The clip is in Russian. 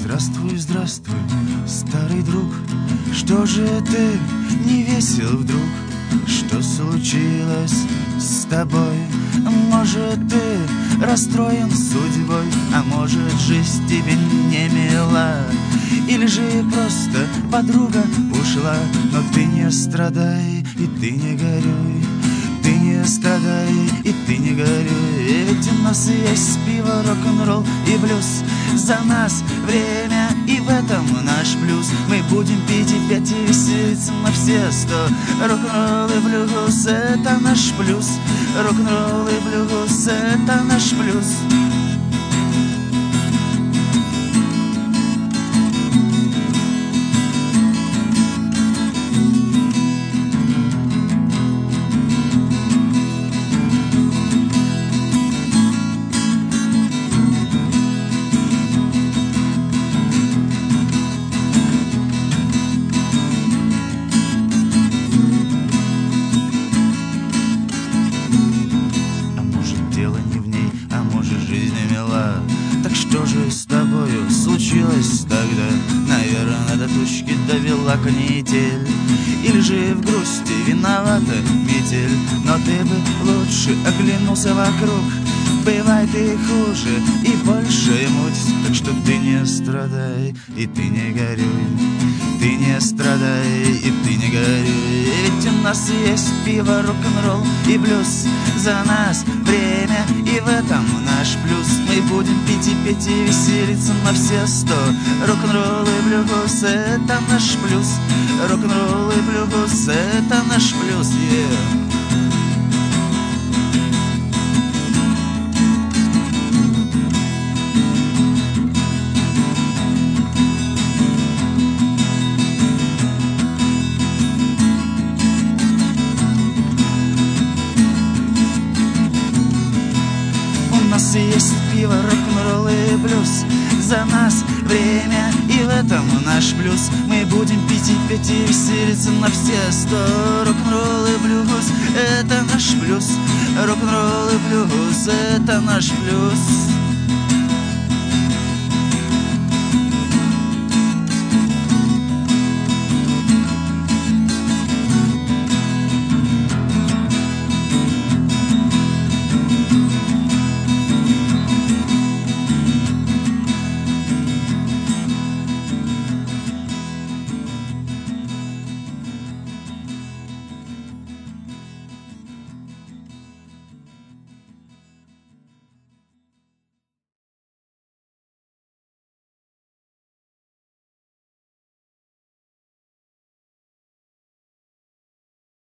Здравствуй, здравствуй, старый друг. Что же ты не весел вдруг? Что случилось с тобой? Может, ты расстроен судьбой, а может, жизнь тебе не мила, или же просто подруга ушла. Но ты не страдай и ты не горюй, ты не страдай и ты не горюй. Ведь у нас есть пиво, рок-н-ролл и блюз. За нас время, и в этом наш плюс. Мы будем пить и петь и веселиться на все 100. Рок-н-ролл и блюз — это наш плюс. Рок-н-ролл и блюз — это наш плюс. Так что же с тобою случилось тогда? Наверное, до тучки довела канитель, или же в грусти виновата метель. Но ты бы лучше оглянулся вокруг. Бывает и хуже, и больше муть. Так что ты не страдай, и ты не горюй. Ты не страдай, и ты не горюй. Ведь у нас есть пиво, рок-н-ролл и блюз. За нас время, и в этом наш плюс. Мы будем пить и петь и веселиться на все 100. Рок-н-ролл и блюз — это наш плюс. Рок-н-ролл и блюз — это наш плюс, yeah. У нас есть пиво, рок-н-ролл и блюз. За нас время, и в этом наш плюс. Мы будем пить и петь и веселиться на все 100. Рок-н-ролл и блюз — это наш плюс. Рок-н-ролл и блюз — это наш плюс.